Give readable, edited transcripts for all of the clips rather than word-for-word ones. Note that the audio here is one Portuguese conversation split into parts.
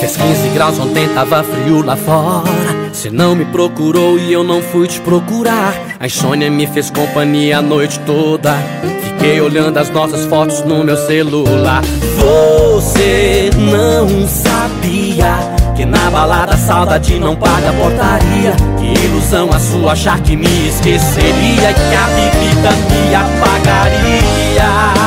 Fez 15 graus ontem, tava frio lá fora. Cê não me procurou e eu não fui te procurar. A insônia me fez companhia a noite toda. Fiquei olhando as nossas fotos no meu celular. Você não sabia que na balada a saudade não paga portaria. Que ilusão a sua achar que me esqueceria e que a bebida me apagaria.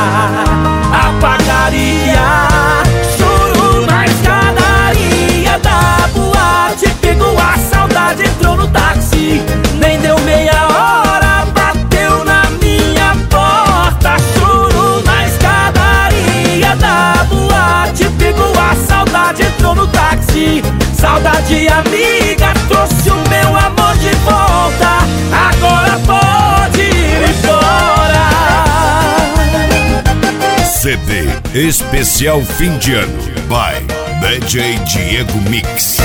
Apagaria. Choro na escadaria da boate. Pegou a saudade, entrou no táxi. Nem deu meia hora, bateu na minha porta. Choro na escadaria da boate. Pegou a saudade, entrou no táxi. Saudade amiga, trouxe o meu amor de volta. Agora pode ir embora. CD especial fim de ano by DJ Diego Mix.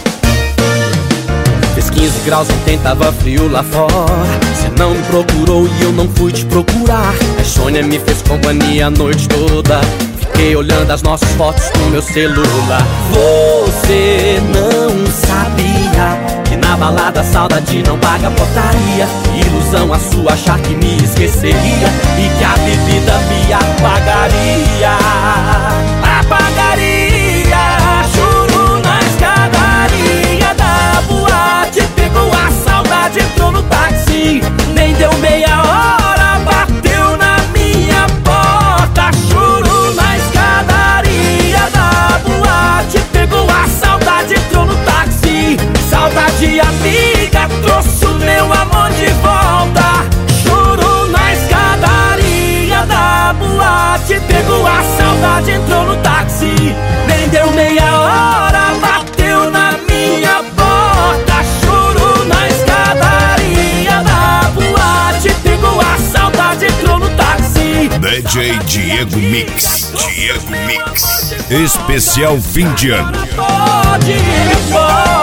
Fez 15 graus ontem, tava frio lá fora. Cê não me procurou e eu não fui te procurar. A insônia me fez companhia a noite toda. Fiquei olhando as nossas fotos no meu celular. Você não sabia que na balada a saudade não paga portaria. Ilusão a sua achar que me esqueceria e que a bebida me apagaria. Apagaria. Juro na escadaria da boate. Pegou a saudade, entrou no táxi. Nem deu meia hora, bateu na minha porta. Juro na escadaria da boate. Pegou a saudade, entrou no táxi. Saudade amiga, trouxe o meu amor de volta. Juro na escadaria da boate. Pegou a saudade, entrou no táxi. Nem deu meia hora, bateu na minha porta. Juro na escadaria da boate. Pegou a saudade, entrou no táxi. DJ Diego Mix. Diego Mix especial fim de ano. Pode ir embora.